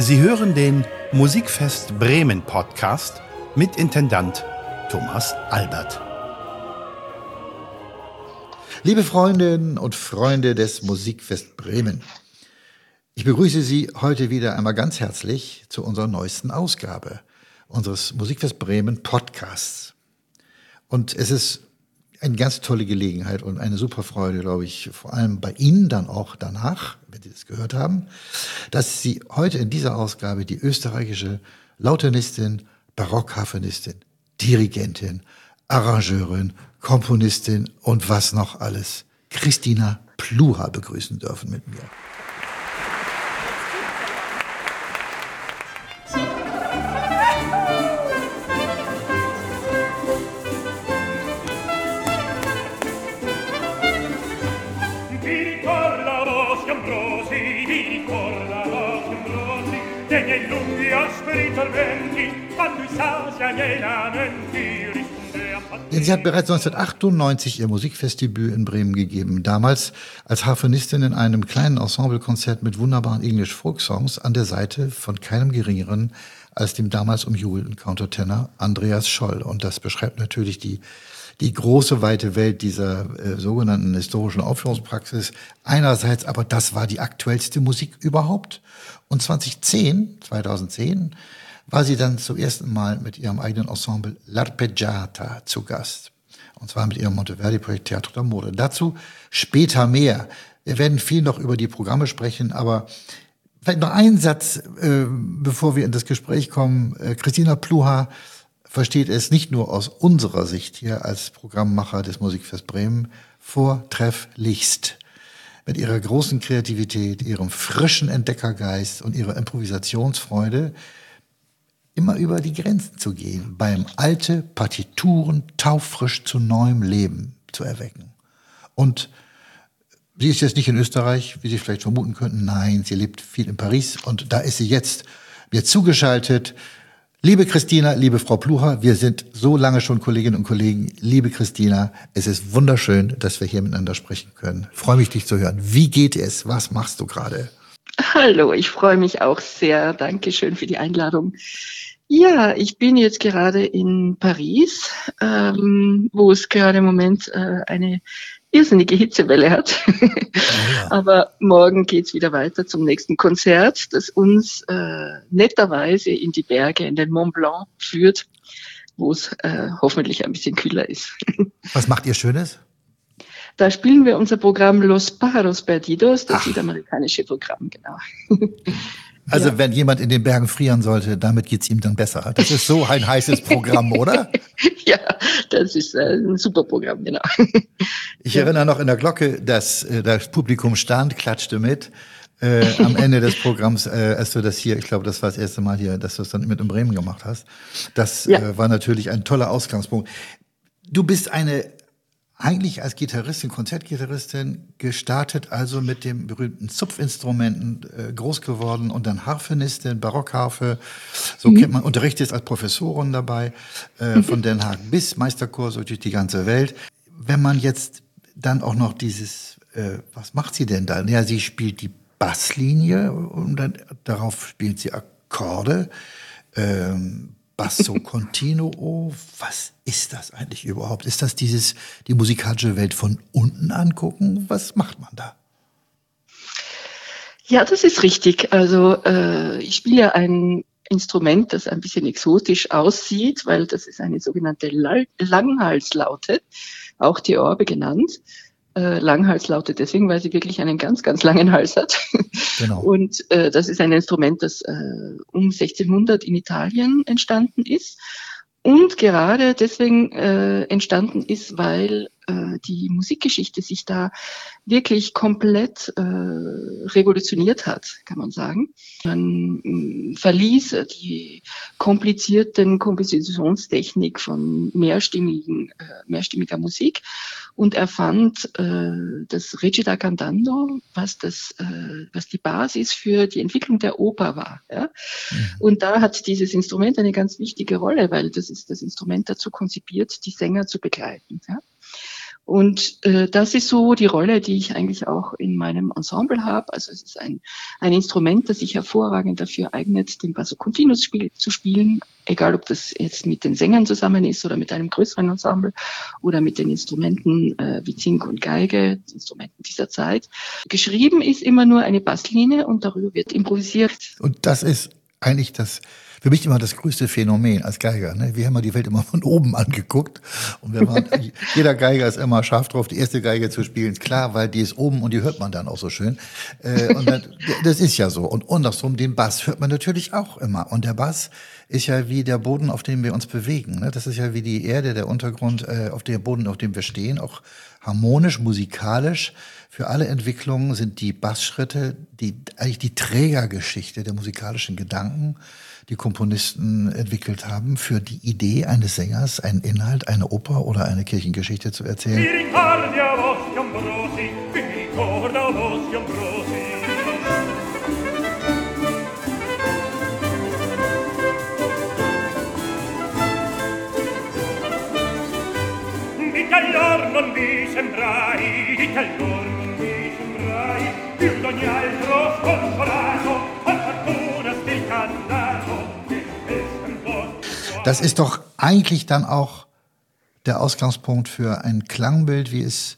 Sie hören den Musikfest Bremen Podcast mit Intendant Thomas Albert. Liebe Freundinnen und Freunde des Musikfest Bremen, ich begrüße Sie heute wieder einmal ganz herzlich zu unserer neuesten Ausgabe unseres Musikfest Bremen Podcasts. Und es ist eine ganz tolle Gelegenheit und eine super Freude, glaube ich, vor allem bei Ihnen dann auch danach, wenn Sie das gehört haben, dass Sie heute in dieser Ausgabe die österreichische Lautenistin, Barockharfenistin, Dirigentin, Arrangeurin, Komponistin und was noch alles, Christina Pluhar begrüßen dürfen mit mir. Denn sie hat bereits 1998 ihr Musikfestdebüt in Bremen gegeben. Damals als Harfenistin in einem kleinen Ensemblekonzert mit wunderbaren English Folk-Songs an der Seite von keinem Geringeren als dem damals umjubelten Countertenor Andreas Scholl. Und das beschreibt natürlich die große, weite Welt dieser sogenannten historischen Aufführungspraxis. Einerseits, aber das war die aktuellste Musik überhaupt. Und 2010 war sie dann zum ersten Mal mit ihrem eigenen Ensemble L'Arpeggiata zu Gast. Und zwar mit ihrem Monteverdi-Projekt Teatro d'Amore. Dazu später mehr. Wir werden viel noch über die Programme sprechen, aber vielleicht noch ein Satz, bevor wir in das Gespräch kommen. Christina Pluhar versteht es nicht nur aus unserer Sicht hier als Programmmacher des Musikfest Bremen vortrefflichst. Mit ihrer großen Kreativität, ihrem frischen Entdeckergeist und ihrer Improvisationsfreude immer über die Grenzen zu gehen, beim alte Partituren taufrisch zu neuem Leben zu erwecken. Und sie ist jetzt nicht in Österreich, wie Sie vielleicht vermuten könnten. Nein, sie lebt viel in Paris und da ist sie jetzt mir zugeschaltet. Liebe Christina, liebe Frau Pluhar, wir sind so lange schon Kolleginnen und Kollegen. Liebe Christina, es ist wunderschön, dass wir hier miteinander sprechen können. Ich freue mich, dich zu hören. Wie geht es? Was machst du gerade? Hallo, ich freue mich auch sehr. Dankeschön für die Einladung. Ja, ich bin jetzt gerade in Paris, wo es gerade im Moment eine irrsinnige Hitzewelle hat. Ja. Aber morgen geht's wieder weiter zum nächsten Konzert, das uns netterweise in die Berge, in den Mont Blanc führt, wo es hoffentlich ein bisschen kühler ist. Was macht ihr Schönes? Da spielen wir unser Programm Los Pájaros Perdidos, das südamerikanische Programm, genau. Also wenn jemand in den Bergen frieren sollte, damit geht's ihm dann besser. Das ist so ein heißes Programm, oder? Ja, das ist ein super Programm, genau. Ich erinnere noch in der Glocke, dass das Publikum stand, klatschte mit. Am Ende des Programms, als du das hier, ich glaube, das war das erste Mal hier, dass du es dann mit in Bremen gemacht hast. Das war natürlich ein toller Ausgangspunkt. Du bist eigentlich als Gitarristin, Konzertgitarristin gestartet, also mit dem berühmten Zupfinstrumenten groß geworden und dann Harfenistin, Barockharfe, so kennt man, unterrichtet als Professorin dabei, von Den Haag bis Meisterkurse durch die ganze Welt. Wenn man jetzt dann auch noch was macht sie denn da? Ja, sie spielt die Basslinie und dann darauf spielt sie Akkorde, Basso Continuo, was ist das eigentlich überhaupt? Ist das die musikalische Welt von unten angucken? Was macht man da? Ja, das ist richtig. Also ich spiele ja ein Instrument, das ein bisschen exotisch aussieht, weil das ist eine sogenannte Langhalslaute, auch die Orbe genannt. Langhalslaute deswegen, weil sie wirklich einen ganz, ganz langen Hals hat. Genau. Und das ist ein Instrument, das um 1600 in Italien entstanden ist und gerade deswegen entstanden ist, weil die Musikgeschichte sich da wirklich komplett revolutioniert hat, kann man sagen. Man verließ die komplizierten Kompositionstechnik von mehrstimmiger Musik und erfand das Recita Cantando, was die Basis für die Entwicklung der Oper war. Ja? Mhm. Und da hat dieses Instrument eine ganz wichtige Rolle, weil das ist das Instrument dazu konzipiert, die Sänger zu begleiten. Ja? Und das ist so die Rolle, die ich eigentlich auch in meinem Ensemble habe. Also es ist ein Instrument, das sich hervorragend dafür eignet, den Basso Continuus zu spielen, egal ob das jetzt mit den Sängern zusammen ist oder mit einem größeren Ensemble oder mit den Instrumenten wie Zink und Geige, Instrumenten dieser Zeit. Geschrieben ist immer nur eine Basslinie und darüber wird improvisiert. Und das ist eigentlich für mich immer das größte Phänomen als Geiger. Ne? Wir haben ja die Welt immer von oben angeguckt. Und jeder Geiger ist immer scharf drauf, die erste Geige zu spielen. Klar, weil die ist oben und die hört man dann auch so schön. Das ist ja so. Und andersrum, den Bass hört man natürlich auch immer. Und der Bass ist ja wie der Boden, auf dem wir uns bewegen. Ne? Das ist ja wie die Erde, der Untergrund, auf dem Boden, auf dem wir stehen. Auch harmonisch, musikalisch. Für alle Entwicklungen sind die Bassschritte eigentlich die Trägergeschichte der musikalischen Gedanken, die Komponisten entwickelt haben, für die Idee eines Sängers, einen Inhalt, eine Oper oder eine Kirchengeschichte zu erzählen. Das ist doch eigentlich dann auch der Ausgangspunkt für ein Klangbild,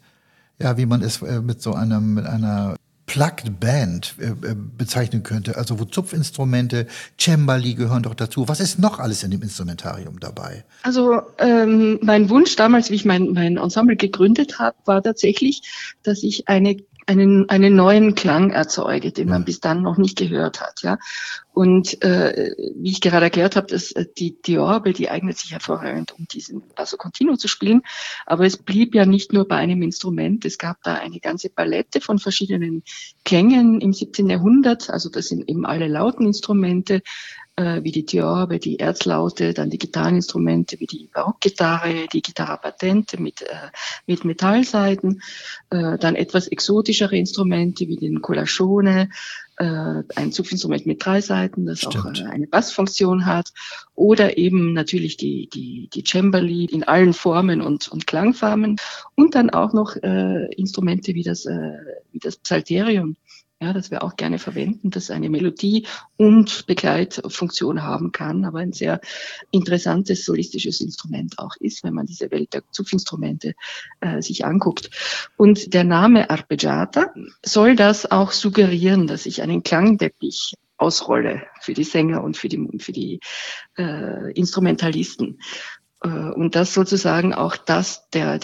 wie man es mit einer Plugged Band bezeichnen könnte. Also wo Zupfinstrumente, Cembali gehören doch dazu. Was ist noch alles in dem Instrumentarium dabei? Also mein Wunsch damals, wie ich mein Ensemble gegründet habe, war tatsächlich, dass ich einen neuen Klang erzeuge, den man bis dann noch nicht gehört hat, ja. Und wie ich gerade erklärt habe, die Orgel, die eignet sich hervorragend, um diesen Basso Continuo zu spielen. Aber es blieb ja nicht nur bei einem Instrument. Es gab da eine ganze Palette von verschiedenen Klängen im 17. Jahrhundert. Also das sind eben alle Lauteninstrumente, wie die Theorbe, die Erzlaute, dann die Gitarreninstrumente wie die Barockgitarre, die Chitarra Patente mit Metallsaiten, dann etwas exotischere Instrumente wie den Colacione, ein Zupfinstrument mit 3 Saiten, das auch eine Bassfunktion hat, oder eben natürlich die Cembali in allen Formen und Klangfarben und dann auch noch Instrumente wie das Psalterium. Ja, das wir auch gerne verwenden, das eine Melodie und Begleitfunktion haben kann, aber ein sehr interessantes solistisches Instrument auch ist, wenn man diese Welt der Zupfinstrumente sich anguckt. Und der Name Arpeggiata soll das auch suggerieren, dass ich einen Klangteppich ausrolle für die Sänger und für die Instrumentalisten. Und das sozusagen auch der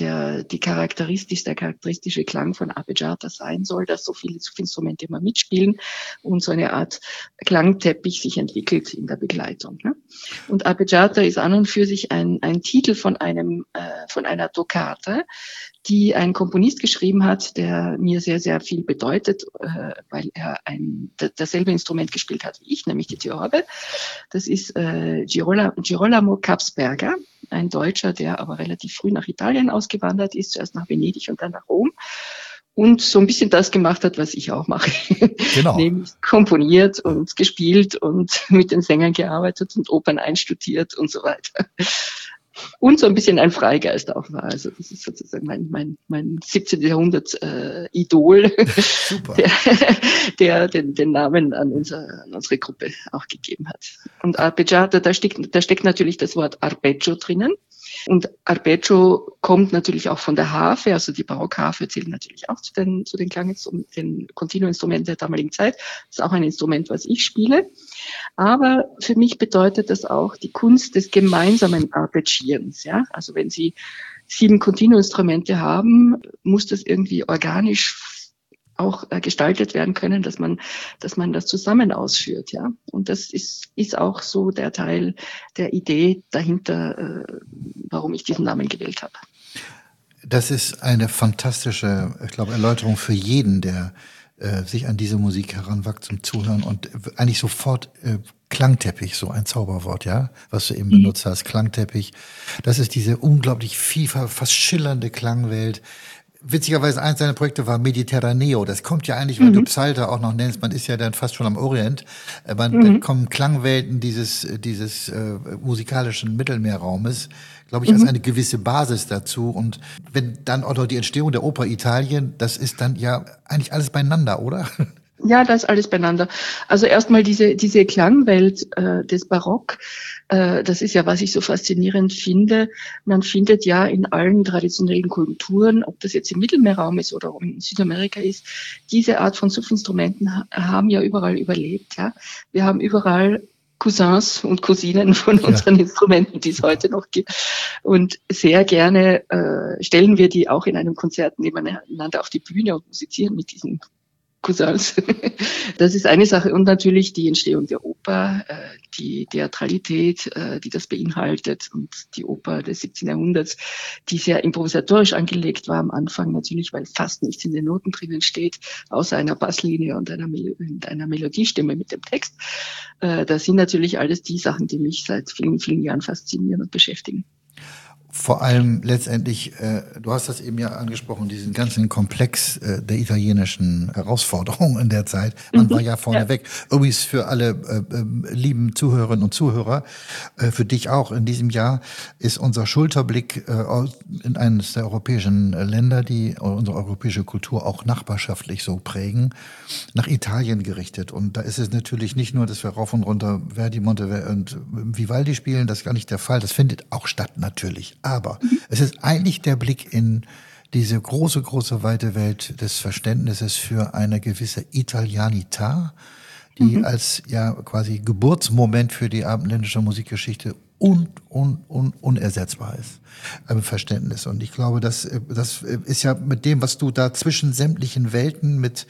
charakteristische Klang von Arpeggiata sein soll, dass so viele Instrumente immer mitspielen und so eine Art Klangteppich sich entwickelt in der Begleitung. Ne? Und Arpeggiata ist an und für sich ein Titel von einer Toccata, die ein Komponist geschrieben hat, der mir sehr, sehr viel bedeutet, weil er dasselbe Instrument gespielt hat wie ich, nämlich die Theorbe. Das ist Girolamo Capsberger, ein Deutscher, der aber relativ früh nach Italien ausgewandert ist, zuerst nach Venedig und dann nach Rom. Und so ein bisschen das gemacht hat, was ich auch mache. Genau. Nämlich komponiert und gespielt und mit den Sängern gearbeitet und Opern einstudiert und so weiter. Und so ein bisschen ein Freigeist auch war. Also das ist sozusagen mein 17. Jahrhundert Idol, der den Namen an unsere Gruppe auch gegeben hat. Und Arpeggiata, da steckt natürlich das Wort Arpeggio drinnen. Und Arpeggio kommt natürlich auch von der Harfe, also die Barockharfe zählt natürlich auch zu den den Continuo-Instrumenten der damaligen Zeit. Das ist auch ein Instrument, was ich spiele. Aber für mich bedeutet das auch die Kunst des gemeinsamen Arpeggierens. Ja? Also wenn Sie 7 Continuo-Instrumente haben, muss das irgendwie organisch auch gestaltet werden können, dass man das zusammen ausführt, ja. Und das ist auch so der Teil der Idee dahinter, warum ich diesen Namen gewählt habe. Das ist eine fantastische, ich glaube, Erläuterung für jeden, der sich an diese Musik heranwagt zum Zuhören und eigentlich sofort Klangteppich, so ein Zauberwort, ja, was du eben benutzt hast, Klangteppich. Das ist diese unglaublich fast schillernde Klangwelt. Witzigerweise eins seiner Projekte war Mediterraneo. Das kommt ja eigentlich, weil du Psalter auch noch nennst. Man ist ja dann fast schon am Orient. Dann kommen Klangwelten dieses musikalischen Mittelmeerraumes, glaube ich, als eine gewisse Basis dazu. Und wenn dann auch noch die Entstehung der Oper Italien, das ist dann ja eigentlich alles beieinander, oder? Ja, das ist alles beieinander. Also erstmal diese Klangwelt des Barock, das ist ja, was ich so faszinierend finde. Man findet ja in allen traditionellen Kulturen, ob das jetzt im Mittelmeerraum ist oder in Südamerika ist, diese Art von Sufinstrumenten haben ja überall überlebt. Ja, wir haben überall Cousins und Cousinen von unseren Instrumenten, die es heute noch gibt. Und sehr gerne stellen wir die auch in einem Konzert nebeneinander auf die Bühne und musizieren mit diesen Cousins. Das ist eine Sache. Und natürlich die Entstehung der Oper, die Theatralität, die das beinhaltet, und die Oper des 17. Jahrhunderts, die sehr improvisatorisch angelegt war am Anfang natürlich, weil fast nichts in den Noten drinnen steht, außer einer Basslinie und einer Melodiestimme mit dem Text. Das sind natürlich alles die Sachen, die mich seit vielen, vielen Jahren faszinieren und beschäftigen. Vor allem letztendlich, du hast das eben ja angesprochen, diesen ganzen Komplex der italienischen Herausforderungen in der Zeit. Man war ja vorneweg. Übrigens für alle lieben Zuhörerinnen und Zuhörer, für dich auch in diesem Jahr ist unser Schulterblick in eines der europäischen Länder, die unsere europäische Kultur auch nachbarschaftlich so prägen, nach Italien gerichtet. Und da ist es natürlich nicht nur, dass wir rauf und runter Verdi, Monteverdi und Vivaldi spielen, das ist gar nicht der Fall. Das findet auch statt natürlich. Aber es ist eigentlich der Blick in diese große, große, weite Welt des Verständnisses für eine gewisse Italianità, die als ja quasi Geburtsmoment für die abendländische Musikgeschichte unersetzbar ist im Verständnis. Und ich glaube, das ist ja mit dem, was du da zwischen sämtlichen Welten mit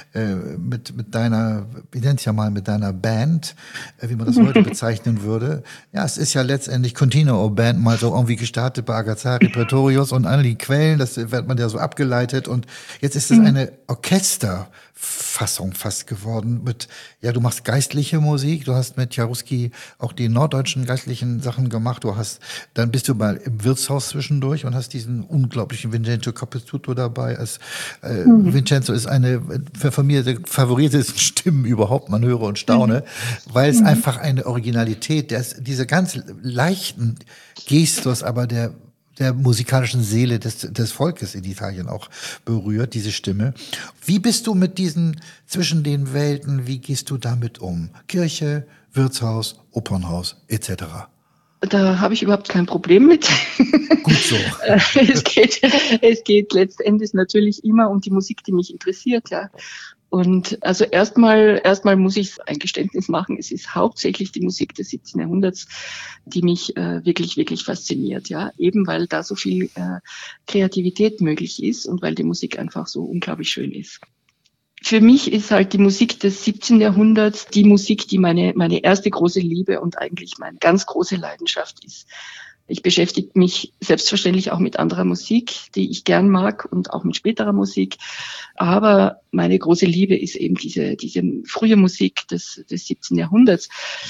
deiner, ich nenne es ja mal mit deiner Band, wie man das heute bezeichnen würde. Ja, es ist ja letztendlich Continuo Band mal so irgendwie gestartet bei Agazzari, Pretorius und alle Quellen, das wird man ja so abgeleitet. Und jetzt ist es eine Orchesterfassung fast geworden mit, ja, du machst geistliche Musik, du hast mit Jaruski auch die norddeutschen geistlichen Sachen gemacht, dann bist du mal im Wirtshaus zwischendurch und hast diesen unglaublichen Vincenzo Capezzotto dabei. Vincenzo ist eine von mir der favoritesten Stimmen überhaupt, man höre und staune, weil es einfach eine Originalität, diese ganz leichten Gestus, aber der musikalischen Seele des Volkes in Italien auch berührt, diese Stimme. Wie bist du mit diesen zwischen den Welten, wie gehst du damit um? Kirche, Wirtshaus, Opernhaus etc. Da habe ich überhaupt kein Problem mit. Gut so. Es geht letztendlich natürlich immer um die Musik, die mich interessiert, ja. Und also erstmal muss ich ein Geständnis machen, es ist hauptsächlich die Musik des 17. Jahrhunderts, die mich wirklich, wirklich fasziniert, ja. Eben weil da so viel Kreativität möglich ist und weil die Musik einfach so unglaublich schön ist. Für mich ist halt die Musik des 17. Jahrhunderts die Musik, die meine erste große Liebe und eigentlich meine ganz große Leidenschaft ist. Ich beschäftige mich selbstverständlich auch mit anderer Musik, die ich gern mag, und auch mit späterer Musik. Aber meine große Liebe ist eben diese frühe Musik des 17. Jahrhunderts,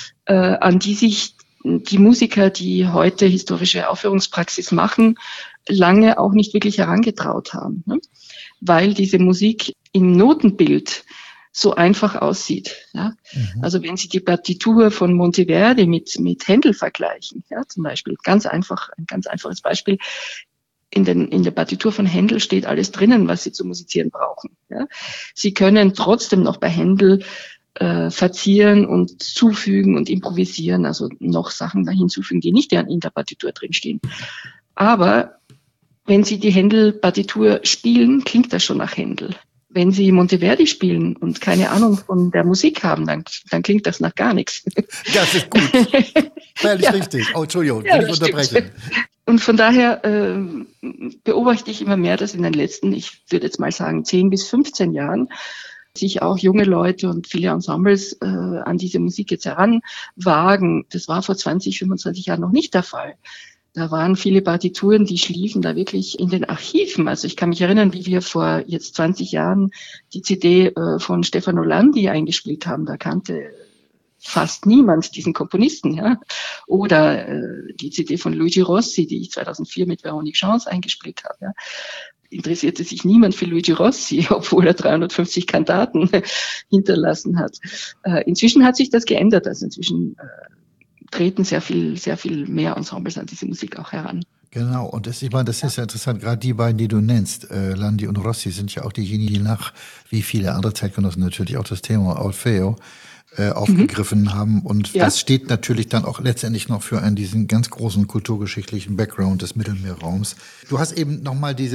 an die sich die Musiker, die heute historische Aufführungspraxis machen, lange auch nicht wirklich herangetraut haben, ne? Weil diese Musik im Notenbild so einfach aussieht. Ja? Also wenn Sie die Partitur von Monteverdi mit Händel vergleichen, ja, zum Beispiel, ein ganz einfaches Beispiel, in der Partitur von Händel steht alles drinnen, was Sie zu musizieren brauchen. Ja? Sie können trotzdem noch bei Händel verzieren und zufügen und improvisieren, also noch Sachen da hinzufügen, die nicht in der Partitur drinstehen. Aber wenn Sie die Händel-Partitur spielen, klingt das schon nach Händel. Wenn Sie Monteverdi spielen und keine Ahnung von der Musik haben, dann klingt das nach gar nichts. Das ist gut. Völlig richtig. Oh, Entschuldigung, will ich unterbrechen. Und von daher beobachte ich immer mehr, dass in den letzten, ich würde jetzt mal sagen, 10 bis 15 Jahren sich auch junge Leute und viele Ensembles an diese Musik jetzt heranwagen. Das war vor 20, 25 Jahren noch nicht der Fall. Da waren viele Partituren, die schliefen da wirklich in den Archiven. Also ich kann mich erinnern, wie wir vor jetzt 20 Jahren die CD von Stefano Landi eingespielt haben. Da kannte fast niemand diesen Komponisten, ja. Oder die CD von Luigi Rossi, die ich 2004 mit Véronique Gens eingespielt habe, ja. interessierte sich niemand für Luigi Rossi, obwohl er 350 Kantaten hinterlassen hat. Inzwischen hat sich das geändert. Also inzwischen treten sehr viel mehr Ensembles an diese Musik auch heran. Genau, und ich meine, das ist ja interessant, gerade die beiden, die du nennst, Landi und Rossi, sind ja auch diejenigen, die wie viele andere Zeitgenossen natürlich auch das Thema Orfeo aufgegriffen haben. Und das steht natürlich dann auch letztendlich noch für diesen ganz großen kulturgeschichtlichen Background des Mittelmeerraums. Du hast eben nochmal die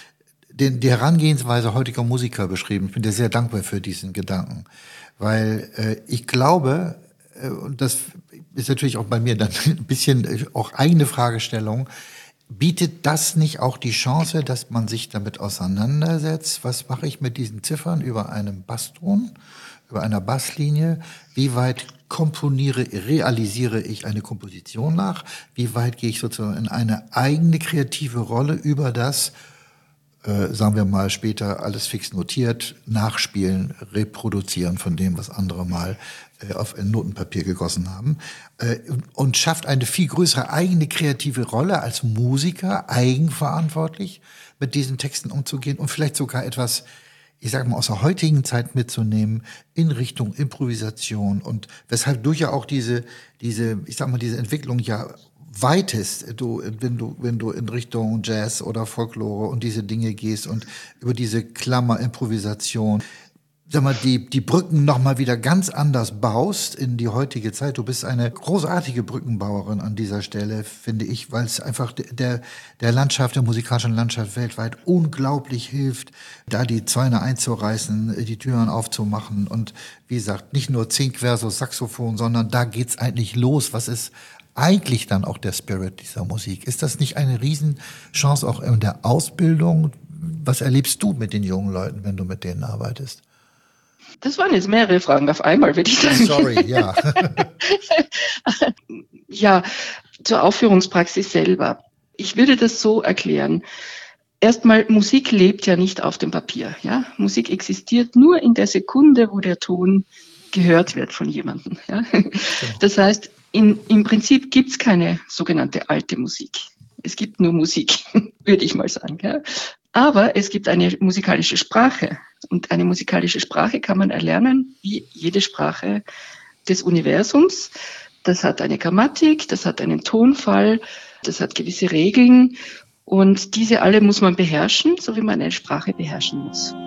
Herangehensweise heutiger Musiker beschrieben. Ich bin dir sehr dankbar für diesen Gedanken, weil ich glaube, und das ist natürlich auch bei mir dann ein bisschen auch eigene Fragestellung, bietet das nicht auch die Chance, dass man sich damit auseinandersetzt? Was mache ich mit diesen Ziffern über einem Basston, über einer Basslinie? Wie weit realisiere ich eine Komposition nach? Wie weit gehe ich sozusagen in eine eigene kreative Rolle über das, sagen wir mal später, alles fix notiert, nachspielen, reproduzieren von dem, was andere mal auf ein Notenpapier gegossen haben, und schafft eine viel größere eigene kreative Rolle als Musiker, eigenverantwortlich mit diesen Texten umzugehen und vielleicht sogar etwas, ich sage mal, aus der heutigen Zeit mitzunehmen in Richtung Improvisation, und weshalb du ja auch diese Entwicklung ja weitest, wenn du in Richtung Jazz oder Folklore und diese Dinge gehst und über diese Klammer-Improvisation, sag mal, die Brücken nochmal wieder ganz anders baust in die heutige Zeit. Du bist eine großartige Brückenbauerin an dieser Stelle, finde ich, weil es einfach der musikalischen Landschaft weltweit unglaublich hilft, da die Zäune einzureißen, die Türen aufzumachen und, wie gesagt, nicht nur Zink versus Saxophon, sondern da geht's eigentlich los. Was ist eigentlich dann auch der Spirit dieser Musik? Ist das nicht eine Riesenchance auch in der Ausbildung? Was erlebst du mit den jungen Leuten, wenn du mit denen arbeitest? Das waren jetzt mehrere Fragen auf einmal, würde ich sagen. Sorry, ja. Ja, zur Aufführungspraxis selber. Ich würde das so erklären. Erstmal, Musik lebt ja nicht auf dem Papier. Ja? Musik existiert nur in der Sekunde, wo der Ton gehört wird von jemandem. Ja? Genau. Das heißt, im Prinzip gibt's keine sogenannte alte Musik. Es gibt nur Musik, würde ich mal sagen. Ja? Aber es gibt eine musikalische Sprache. Und eine musikalische Sprache kann man erlernen, wie jede Sprache des Universums. Das hat eine Grammatik, das hat einen Tonfall, das hat gewisse Regeln. Und diese alle muss man beherrschen, so wie man eine Sprache beherrschen muss.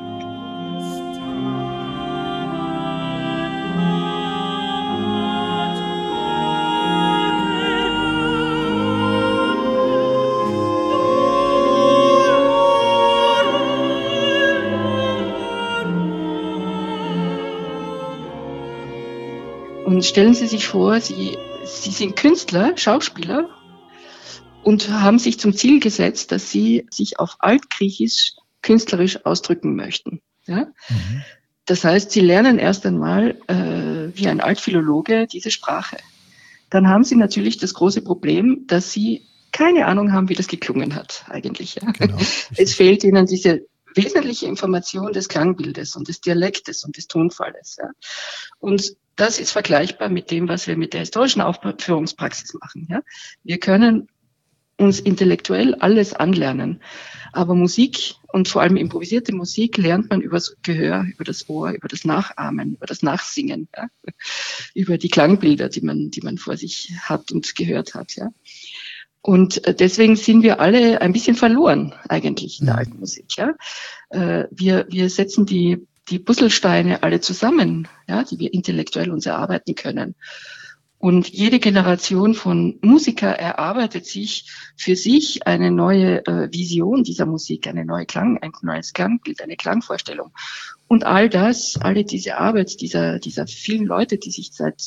Und stellen Sie sich vor, Sie sind Künstler, Schauspieler und haben sich zum Ziel gesetzt, dass Sie sich auf Altgriechisch künstlerisch ausdrücken möchten. Ja? Mhm. Das heißt, Sie lernen erst einmal wie ein Altphilologe diese Sprache. Dann haben Sie natürlich das große Problem, dass Sie keine Ahnung haben, wie das geklungen hat eigentlich. Ja? Genau. Es fehlt Ihnen diese wesentliche Information des Klangbildes und des Dialektes und des Tonfalles. Ja? Und das ist vergleichbar mit dem, was wir mit der historischen Aufführungspraxis machen. Ja? Wir können uns intellektuell alles anlernen, aber Musik und vor allem improvisierte Musik lernt man übers Gehör, über das Ohr, über das Nachahmen, über das Nachsingen, ja? Über die Klangbilder, die man vor sich hat und gehört hat. Ja? Und deswegen sind wir alle ein bisschen verloren eigentlich in der alten Musik. Ja? Wir setzen die Puzzlesteine alle zusammen, ja, die wir intellektuell uns erarbeiten können. Und jede Generation von Musiker erarbeitet sich für sich eine neue Vision dieser Musik, ein neues Klangbild, eine Klangvorstellung. Und alle diese Arbeit dieser vielen Leute, die sich seit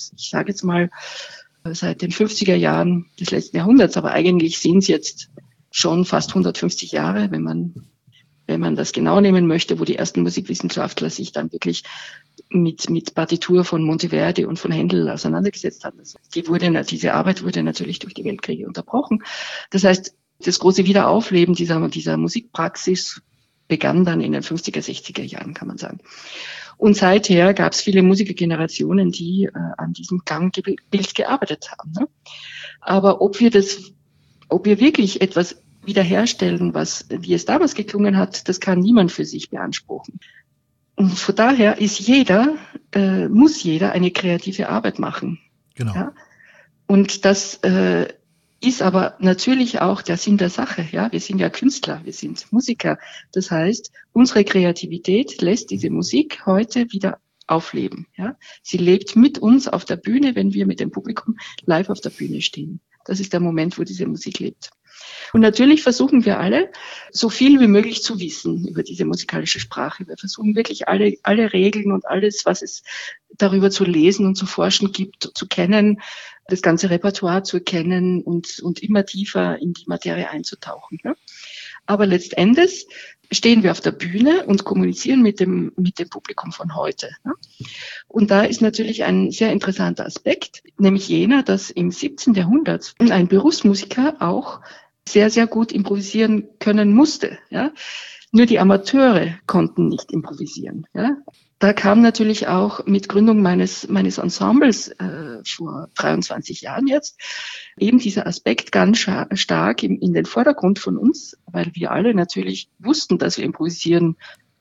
den 50er Jahren des letzten Jahrhunderts, aber eigentlich sind es jetzt schon fast 150 Jahre, wenn man das genau nehmen möchte, wo die ersten Musikwissenschaftler sich dann wirklich mit Partitur von Monteverdi und von Händel auseinandergesetzt haben. Diese Arbeit wurde natürlich durch die Weltkriege unterbrochen. Das heißt, das große Wiederaufleben dieser Musikpraxis begann dann in den 50er, 60er Jahren, kann man sagen. Und seither gab es viele Musikergenerationen, die an diesem Klangbild gearbeitet haben. Ne? Aber ob wir wirklich etwas wiederherstellen, wie es damals geklungen hat, das kann niemand für sich beanspruchen. Und von daher muss jeder eine kreative Arbeit machen. Genau. Ja? Und das ist aber natürlich auch der Sinn der Sache. Ja, wir sind ja Künstler, wir sind Musiker. Das heißt, unsere Kreativität lässt diese Musik heute wieder aufleben. Ja, sie lebt mit uns auf der Bühne, wenn wir mit dem Publikum live auf der Bühne stehen. Das ist der Moment, wo diese Musik lebt. Und natürlich versuchen wir alle, so viel wie möglich zu wissen über diese musikalische Sprache. Wir versuchen wirklich alle Regeln und alles, was es darüber zu lesen und zu forschen gibt, zu kennen, das ganze Repertoire zu kennen und immer tiefer in die Materie einzutauchen. Ja? Aber letztendlich stehen wir auf der Bühne und kommunizieren mit dem Publikum von heute. Ja? Und da ist natürlich ein sehr interessanter Aspekt, nämlich jener, dass im 17. Jahrhundert ein Berufsmusiker auch sehr, sehr gut improvisieren können musste. Ja? Nur die Amateure konnten nicht improvisieren. Ja? Da kam natürlich auch mit Gründung meines Ensembles vor 23 Jahren jetzt eben dieser Aspekt ganz stark in den Vordergrund von uns, weil wir alle natürlich wussten, dass wir improvisieren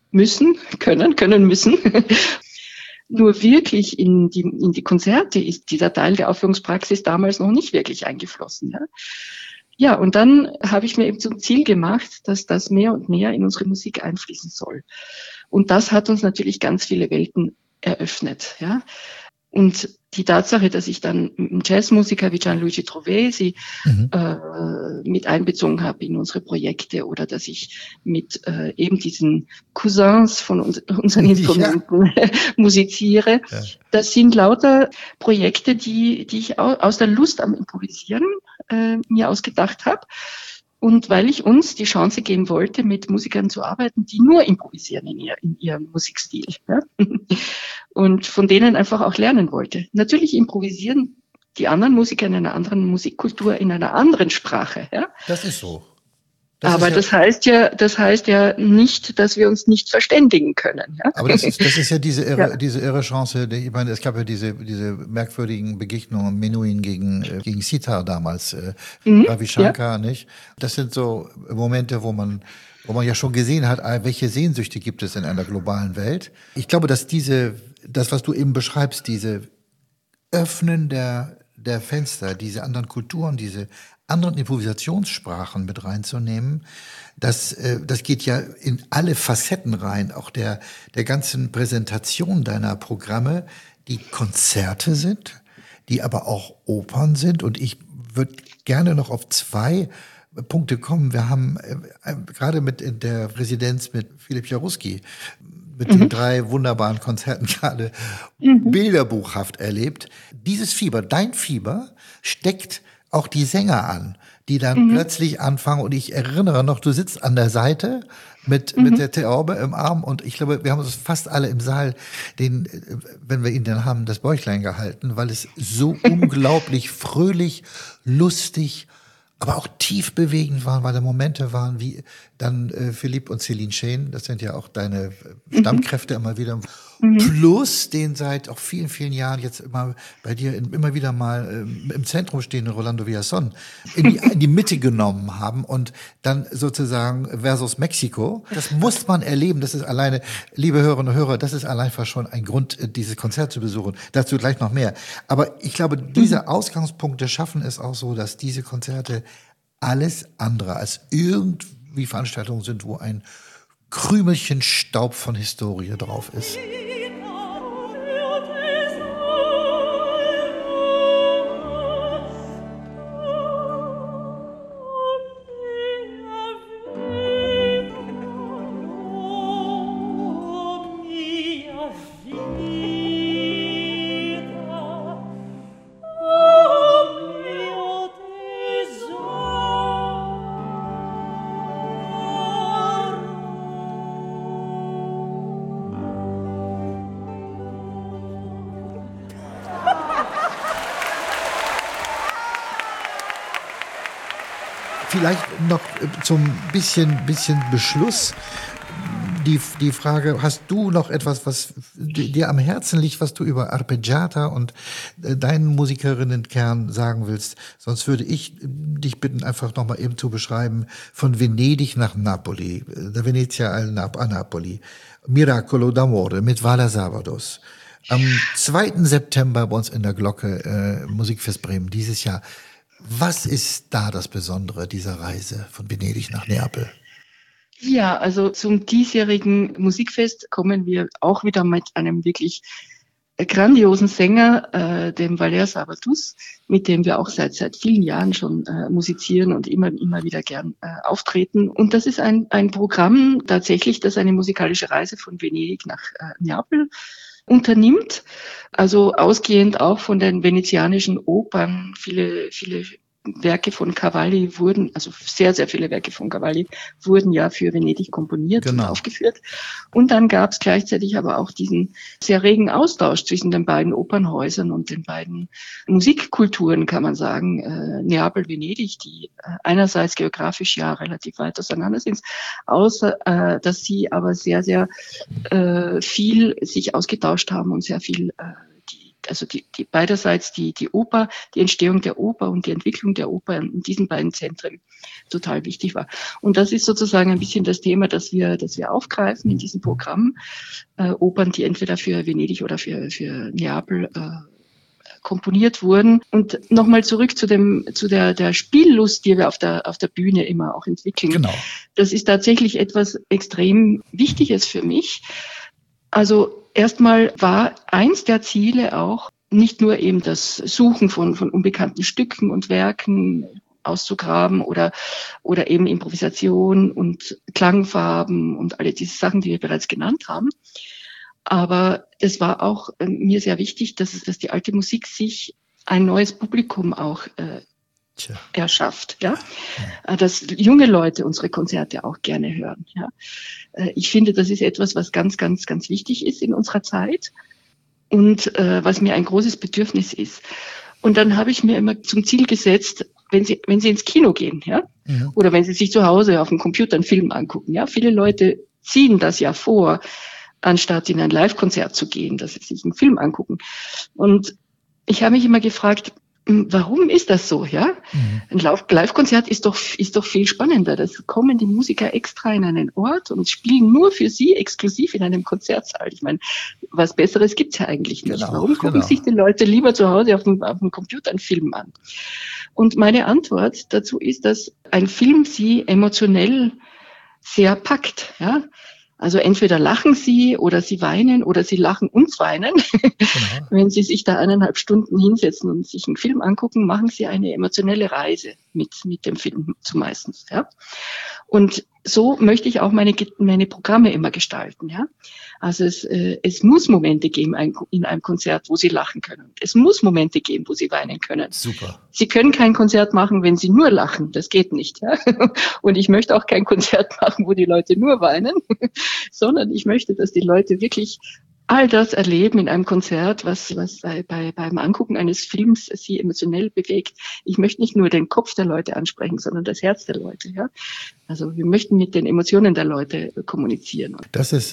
können müssen. Nur wirklich in die Konzerte ist dieser Teil der Aufführungspraxis damals noch nicht wirklich eingeflossen. Ja? Ja, und dann habe ich mir eben zum Ziel gemacht, dass das mehr und mehr in unsere Musik einfließen soll. Und das hat uns natürlich ganz viele Welten eröffnet. Ja. Und die Tatsache, dass ich dann Jazzmusiker wie Gianluigi Trovesi mit einbezogen habe in unsere Projekte oder dass ich mit eben diesen Cousins von unseren Instrumenten musiziere, das sind lauter Projekte, die ich aus der Lust am Improvisieren mir ausgedacht habe. Und weil ich uns die Chance geben wollte, mit Musikern zu arbeiten, die nur improvisieren in ihrem Musikstil. Ja? Und von denen einfach auch lernen wollte. Natürlich improvisieren die anderen Musiker in einer anderen Musikkultur, in einer anderen Sprache. Ja? Das ist so. Das heißt ja nicht, dass wir uns nicht verständigen können. Ja? Aber das ist ja diese irre Chance. Ich meine, es gab ja diese merkwürdigen Begegnungen, Menuhin gegen Sitar damals, Ravi Shankar, nicht? Das sind so Momente, wo man ja schon gesehen hat, welche Sehnsüchte gibt es in einer globalen Welt. Ich glaube, dass das, was du eben beschreibst, diese Öffnen der Fenster, diese anderen Kulturen, diese anderen Improvisationssprachen mit reinzunehmen, das geht ja in alle Facetten rein, auch der ganzen Präsentation deiner Programme, die Konzerte sind, die aber auch Opern sind. Und ich würde gerne noch auf 2 Punkte kommen. Wir haben gerade in der Residenz mit Philipp Jaruski mit den 3 wunderbaren Konzerten gerade bilderbuchhaft erlebt. Dieses Fieber, dein Fieber, steckt auch die Sänger an, die dann plötzlich anfangen. Und ich erinnere noch, du sitzt an der Seite mit der Theorbe im Arm. Und ich glaube, wir haben uns fast alle im Saal, wenn wir ihn dann haben, das Bäuchlein gehalten, weil es so unglaublich fröhlich, lustig, aber auch tief bewegend waren, weil da Momente waren, wie dann Philipp und Céline Scheen, das sind ja auch deine Stammkräfte immer wieder, plus den seit auch vielen, vielen Jahren jetzt immer bei dir immer wieder mal im Zentrum stehenden Rolando Villazón in die Mitte genommen haben und dann sozusagen versus Mexiko. Das muss man erleben. Das ist alleine, liebe Hörerinnen und Hörer, das ist einfach schon ein Grund, dieses Konzert zu besuchen. Dazu gleich noch mehr. Aber ich glaube, diese Ausgangspunkte schaffen es auch so, dass diese Konzerte alles andere als irgendwie Veranstaltungen sind, wo ein Krümelchen Staub von Historie drauf ist. Vielleicht noch zum bisschen Beschluss. die Frage, hast du noch etwas, was dir am Herzen liegt, was du über Arpeggiata und deinen Musikerinnenkern sagen willst? Sonst würde ich dich bitten, einfach noch mal eben zu beschreiben, von Venedig nach Napoli, da Venezia a Napoli, Miracolo d'Amore mit Vala Sabados. Am 2. September bei uns in der Glocke, Musikfest Bremen dieses Jahr. Was ist da das Besondere dieser Reise von Venedig nach Neapel? Ja, also zum diesjährigen Musikfest kommen wir auch wieder mit einem wirklich grandiosen Sänger, dem Valère Sabatus, mit dem wir auch seit vielen Jahren schon musizieren und immer wieder gern auftreten. Und das ist ein Programm tatsächlich, das eine musikalische Reise von Venedig nach Neapel unternimmt. Also ausgehend auch von den venezianischen Opern, viele Werke von Cavalli wurden, also sehr, sehr viele Werke von Cavalli wurden ja für Venedig komponiert und aufgeführt. Und dann gab es gleichzeitig aber auch diesen sehr regen Austausch zwischen den beiden Opernhäusern und den beiden Musikkulturen, kann man sagen. Neapel, Venedig, die einerseits geografisch ja relativ weit auseinander sind, außer dass sie aber sehr, sehr viel sich ausgetauscht haben und sehr viel die beiderseits die Oper, die Entstehung der Oper und die Entwicklung der Oper in diesen beiden Zentren total wichtig war. Und das ist sozusagen ein bisschen das Thema, das wir aufgreifen in diesem Programm. Opern, die entweder für Venedig oder für Neapel komponiert wurden. Und nochmal zurück zu der Spiellust, die wir auf der Bühne immer auch entwickeln. Genau. Das ist tatsächlich etwas extrem Wichtiges für mich. Also erstmal war eins der Ziele auch, nicht nur eben das Suchen von unbekannten Stücken und Werken auszugraben oder eben Improvisation und Klangfarben und alle diese Sachen, die wir bereits genannt haben. Aber es war auch mir sehr wichtig, dass die alte Musik sich ein neues Publikum auch erschafft, ja, dass junge Leute unsere Konzerte auch gerne hören, ja. Ich finde, das ist etwas, was ganz, ganz, ganz wichtig ist in unserer Zeit und was mir ein großes Bedürfnis ist. Und dann habe ich mir immer zum Ziel gesetzt, wenn Sie ins Kino gehen, ja, oder wenn Sie sich zu Hause auf dem Computer einen Film angucken, ja, viele Leute ziehen das ja vor, anstatt in ein Live-Konzert zu gehen, dass sie sich einen Film angucken. Und ich habe mich immer gefragt, warum ist das so, ja? Ein Live-Konzert ist doch viel spannender. Das kommen die Musiker extra in einen Ort und spielen nur für sie exklusiv in einem Konzertsaal. Ich meine, was Besseres gibt's ja eigentlich nicht. Warum gucken sich die Leute lieber zu Hause auf dem Computer einen Film an? Und meine Antwort dazu ist, dass ein Film sie emotionell sehr packt, ja? Also entweder lachen sie oder sie weinen oder sie lachen und weinen. Genau. Wenn sie sich da 1,5 Stunden hinsetzen und sich einen Film angucken, machen sie eine emotionelle Reise mit dem Film zumeistens, ja. Und so möchte ich auch meine Programme immer gestalten, ja. Also es muss Momente geben in einem Konzert, wo sie lachen können. Es muss Momente geben, wo sie weinen können. Super. Sie können kein Konzert machen, wenn sie nur lachen. Das geht nicht, ja. Und ich möchte auch kein Konzert machen, wo die Leute nur weinen, sondern ich möchte, dass die Leute wirklich all das erleben in einem Konzert, was beim Angucken eines Films sie emotionell bewegt. Ich möchte nicht nur den Kopf der Leute ansprechen, sondern das Herz der Leute, ja. Also wir möchten mit den Emotionen der Leute kommunizieren. Das ist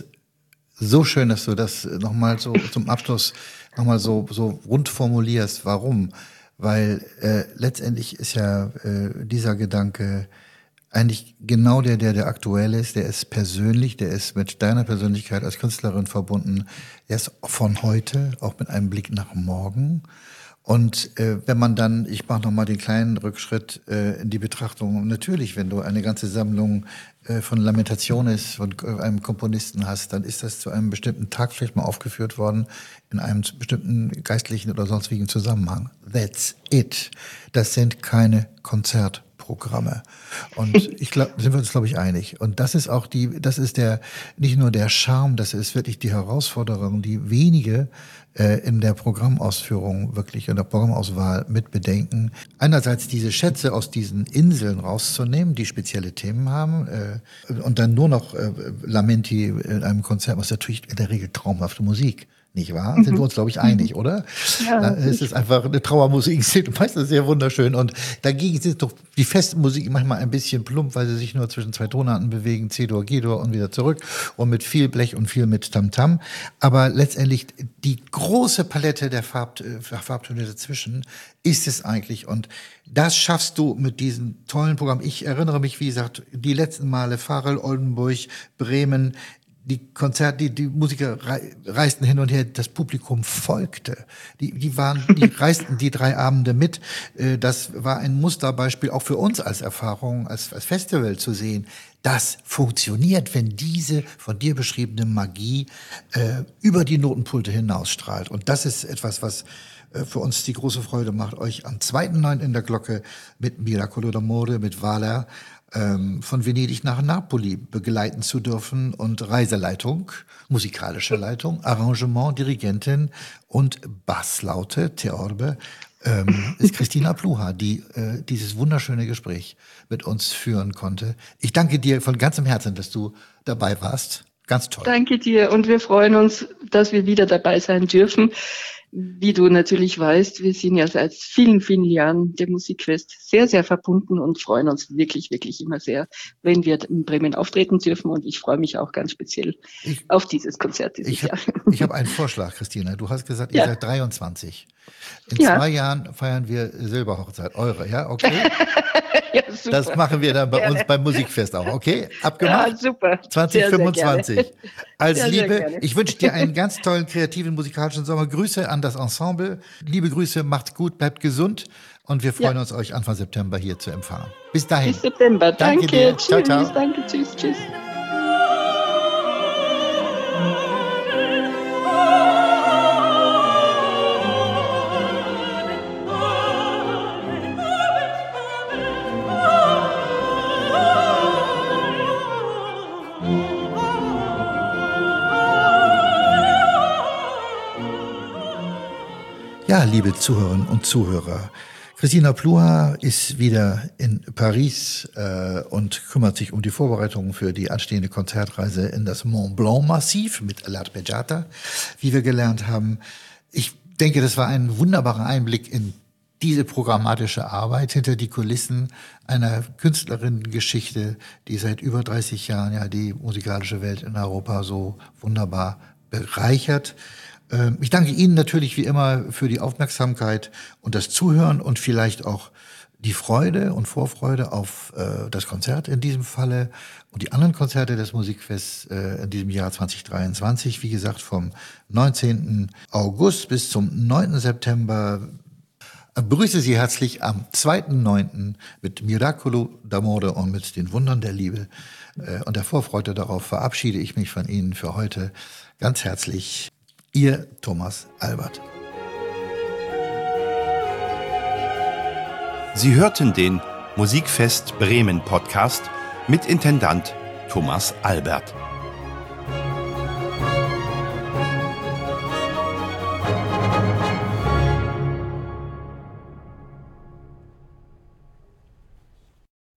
so schön, dass du das nochmal so zum Abschluss nochmal so rund formulierst. Warum? Weil letztendlich ist ja dieser Gedanke eigentlich genau der aktuell ist. Der ist persönlich, der ist mit deiner Persönlichkeit als Künstlerin verbunden. Er ist von heute, auch mit einem Blick nach morgen. Und wenn man dann, ich mache nochmal den kleinen Rückschritt in die Betrachtung, natürlich, wenn du eine ganze Sammlung von Lamentationes von einem Komponisten hast, dann ist das zu einem bestimmten Tag vielleicht mal aufgeführt worden, in einem bestimmten geistlichen oder sonstigen Zusammenhang. That's it. Das sind keine Konzertprogramme. Und ich glaube, sind wir uns, glaube ich, einig. Und das ist auch nicht nur der Charme, das ist wirklich die Herausforderung, die wenige in der Programmausführung wirklich, in der Programmauswahl mit bedenken. Einerseits diese Schätze aus diesen Inseln rauszunehmen, die spezielle Themen haben, und dann nur noch Lamenti in einem Konzert, was natürlich in der Regel traumhafte Musik. nicht wahr? Sind wir uns, glaube ich, einig, oder? Ja, Es ist einfach eine Trauermusik, meistens sehr wunderschön. Und dagegen sind doch die Festmusik manchmal ein bisschen plump, weil sie sich nur zwischen zwei Tonarten bewegen, C-Dur, G-Dur und wieder zurück und mit viel Blech und viel mit Tamtam. Aber letztendlich die große Palette der Farbtöne dazwischen ist es eigentlich. Und das schaffst du mit diesem tollen Programm. Ich erinnere mich, wie gesagt, die letzten Male Farel, Oldenburg, Bremen, die Konzerte, die Musiker reisten hin und her, das Publikum folgte. Die reisten die 3 Abende mit. Das war ein Musterbeispiel auch für uns als Erfahrung, als Festival zu sehen. Das funktioniert, wenn diese von dir beschriebene Magie über die Notenpulte hinausstrahlt. Und das ist etwas, was für uns die große Freude macht, euch am 2.9. in der Glocke mit Miracolo d'Amore, mit Wahler, von Venedig nach Napoli begleiten zu dürfen und Reiseleitung, musikalische Leitung, Arrangement, Dirigentin und Basslaute, Theorbe, ist Christina Pluhar, die dieses wunderschöne Gespräch mit uns führen konnte. Ich danke dir von ganzem Herzen, dass du dabei warst. Ganz toll. Danke dir und wir freuen uns, dass wir wieder dabei sein dürfen. Wie du natürlich weißt, wir sind ja seit vielen, vielen Jahren dem Musikfest sehr, sehr verbunden und freuen uns wirklich, wirklich immer sehr, wenn wir in Bremen auftreten dürfen. Und ich freue mich auch ganz speziell auf dieses Konzert dieses Jahr. Ich habe einen Vorschlag, Christina. Du hast gesagt, ihr seid 23. In 2 Jahren feiern wir Silberhochzeit, eure, ja? Okay? Ja, super. Das machen wir dann bei uns beim Musikfest auch, okay? Abgemacht? Ja, super. 2025. Sehr, sehr Als sehr, Liebe, sehr gerne. ich wünsche dir einen ganz tollen, kreativen, musikalischen Sommer. Grüße an das Ensemble. Liebe Grüße, macht's gut, bleibt gesund. Und wir freuen uns, euch Anfang September hier zu empfangen. Bis dahin. Bis September. Danke. dir. Tschüss. Ciao, ciao. Danke. Tschüss. Tschüss. Ja, liebe Zuhörerinnen und Zuhörer, Christina Pluhar ist wieder in Paris und kümmert sich um die Vorbereitungen für die anstehende Konzertreise in das Mont Blanc Massiv mit L'Arpeggiata, wie wir gelernt haben. Ich denke, das war ein wunderbarer Einblick in diese programmatische Arbeit hinter die Kulissen einer Künstlerinnengeschichte, die seit über 30 Jahren ja die musikalische Welt in Europa so wunderbar bereichert. Ich danke Ihnen natürlich wie immer für die Aufmerksamkeit und das Zuhören und vielleicht auch die Freude und Vorfreude auf das Konzert in diesem Falle und die anderen Konzerte des Musikfests in diesem Jahr 2023. Wie gesagt, vom 19. August bis zum 9. September. Begrüße Sie herzlich am 2.9. mit Miracolo d'Amore und mit den Wundern der Liebe. Und der Vorfreude darauf verabschiede ich mich von Ihnen für heute ganz herzlich. Ihr Thomas Albert. Sie hörten den Musikfest Bremen Podcast mit Intendant Thomas Albert.